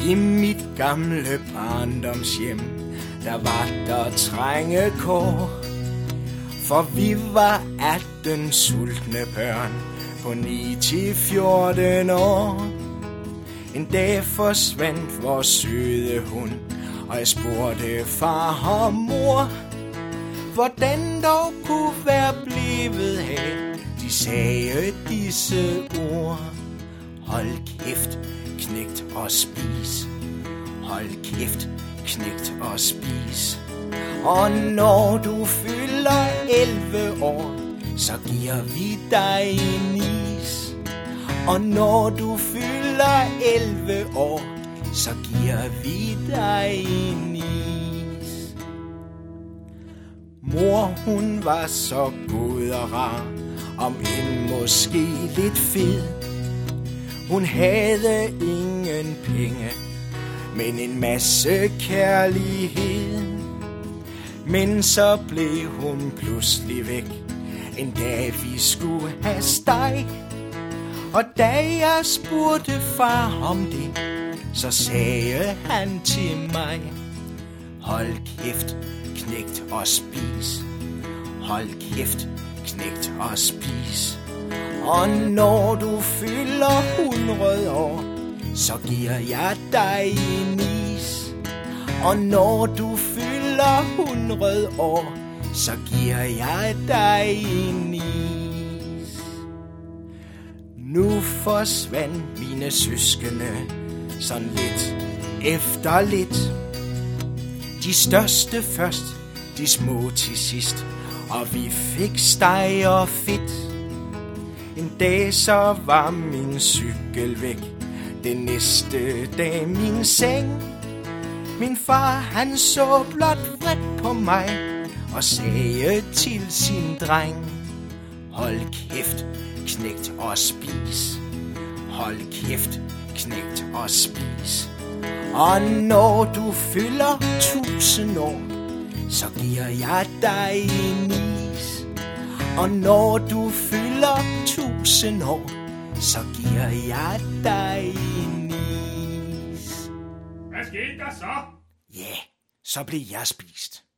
I mit gamle barndomshjem, der var der trænge kår. For vi var 18 sultne børn på 9-14 år. En dag forsvandt vores søde hund, og jeg spurgte far og mor, hvordan dog kunne være blevet af. De sagde disse ord: hold kæft, knægt og spis. Hold kæft, knægt og spis. Og når du fylder 11 år, så giver vi dig en is. Og når du fylder 11 år, så giver vi dig en is. Mor, hun var så god og rar, om end måske lidt fed. Hun havde ingen penge, men en masse kærlighed. Men så blev hun pludselig væk, en dag vi skulle have steg. Og da jeg spurgte far om det, så sagde han til mig: hold kæft, knægt og spis. Hold kæft, knægt og spis. Og når du fylder 100 år, så giver jeg dig en is. Og når du fylder 100 år, så giver jeg dig en is. Nu forsvandt mine søskende sådan lidt efter lidt. De største først, de små til sidst, og vi fik steg og fedt. En dag så var min cykel væk, den næste dag min seng. Min far han så blot vredt på mig og sagde til sin dreng: hold kæft, knægt og spis. Hold kæft, knægt og spis. Og når du fylder 1000 år, så giver jeg dig en is. Og når du fylder 1000 år, så giver jeg dig en is. Hvad skete der så? Ja, så blev jeg spist.